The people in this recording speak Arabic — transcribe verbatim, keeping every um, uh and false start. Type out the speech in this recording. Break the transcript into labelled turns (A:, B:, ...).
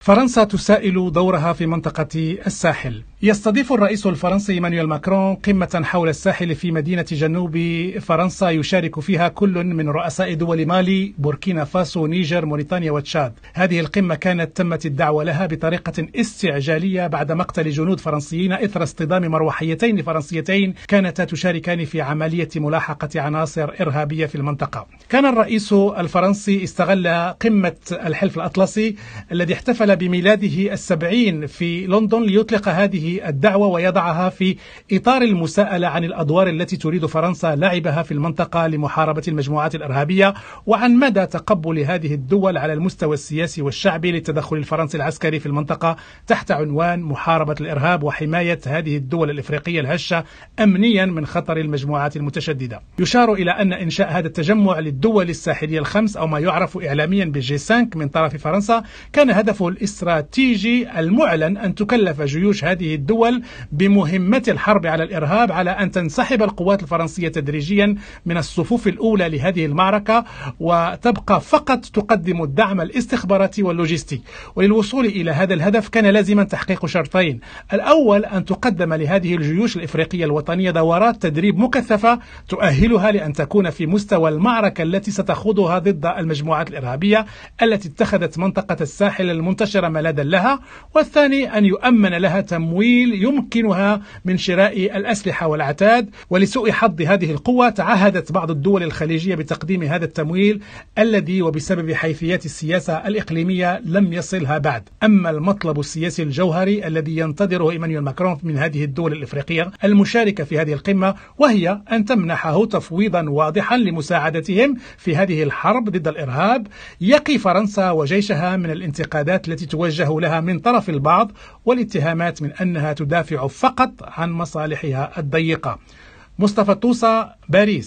A: فرنسا تسائل دورها في منطقة الساحل. يستضيف الرئيس الفرنسي إيمانويل ماكرون قمة حول الساحل في مدينة جنوب فرنسا يشارك فيها كل من رؤساء دول مالي، بوركينا فاسو، نيجر، موريتانيا وتشاد. هذه القمة كانت تمت الدعوة لها بطريقة استعجالية بعد مقتل جنود فرنسيين إثر اصطدام مروحيتين فرنسيتين كانتا تشاركان في عملية ملاحقة عناصر إرهابية في المنطقة. كان الرئيس الفرنسي استغل قمة الحلف الأطلسي الذي احتفل بميلاده السبعين في لندن ليطلق هذه الدعوة ويضعها في إطار المساءلة عن الأدوار التي تريد فرنسا لعبها في المنطقة لمحاربة المجموعات الإرهابية، وعن مدى تقبل هذه الدول على المستوى السياسي والشعبي للتدخل الفرنسي العسكري في المنطقة تحت عنوان محاربة الإرهاب وحماية هذه الدول الإفريقية الهشة أمنيا من خطر المجموعات المتشددة. يشار إلى أن إنشاء هذا التجمع للدول الساحلية الخمس أو ما يعرف إعلاميا بالجي خمسة من طرف فرنسا كان هدفه الاستراتيجي المعلن أن تكلف جيوش هذه الدول بمهمة الحرب على الإرهاب، على أن تنسحب القوات الفرنسية تدريجيا من الصفوف الأولى لهذه المعركة وتبقى فقط تقدم الدعم الاستخباراتي واللوجستي. وللوصول إلى هذا الهدف كان لازما تحقيق شرطين: الأول أن تقدم لهذه الجيوش الإفريقية الوطنية دورات تدريب مكثفة تؤهلها لأن تكون في مستوى المعركة التي ستخوضها ضد المجموعات الإرهابية التي اتخذت منطقة الساحل المنتشرة ملاذا لها، والثاني أن يؤمن لها تمويل يمكنها من شراء الأسلحة والعتاد. ولسوء حظ هذه القوة تعهدت بعض الدول الخليجية بتقديم هذا التمويل الذي وبسبب حيثيات السياسة الإقليمية لم يصلها بعد. أما المطلب السياسي الجوهري الذي ينتظره إيمانويل ماكرون من هذه الدول الإفريقية المشاركة في هذه القمة، وهي أن تمنحه تفويضا واضحا لمساعدتهم في هذه الحرب ضد الإرهاب، يقي فرنسا وجيشها من الانتقادات التي توجه لها من طرف البعض والاتهامات من أنها تدافع فقط عن مصالحها الضيقة. مصطفى الطوسة، باريس.